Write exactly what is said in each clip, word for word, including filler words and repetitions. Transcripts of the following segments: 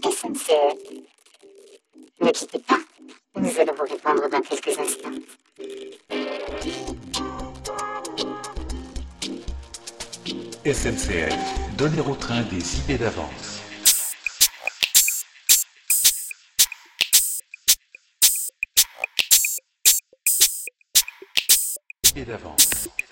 S N C F. Ne quittez pas, nous allons vous répondre dans quelques instants. S N C F, donner au train des idées d'avance. Idées d'avance.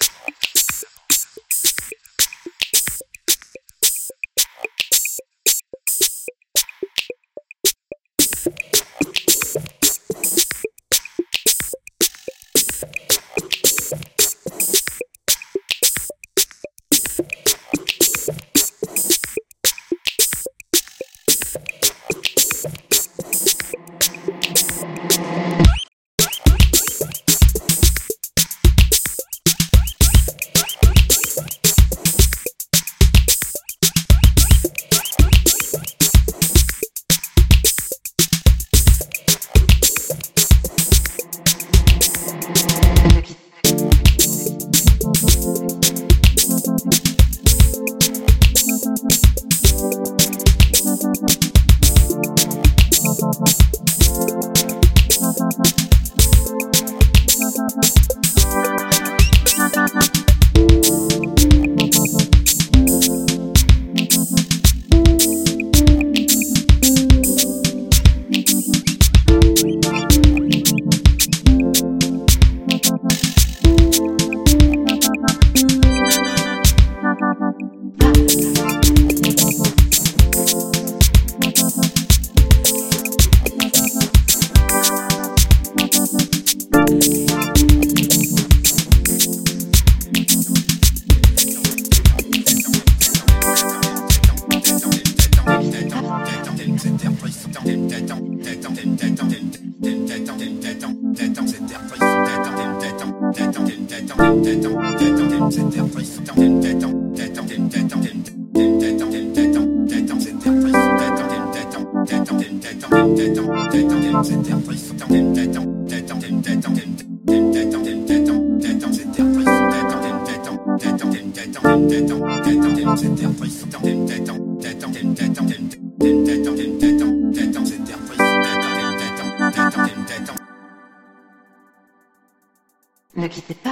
Ne quittez pas.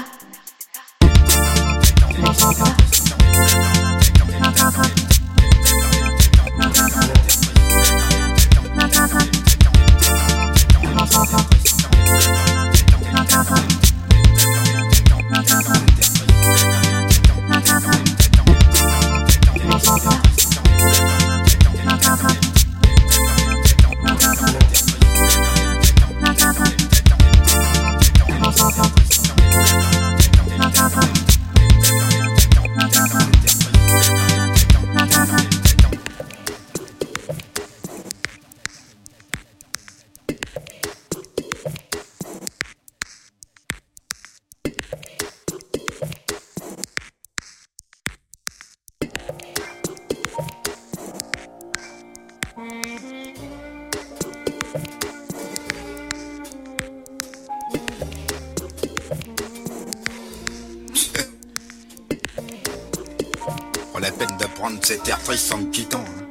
La peine de prendre cet air triste en me quittant. Hein.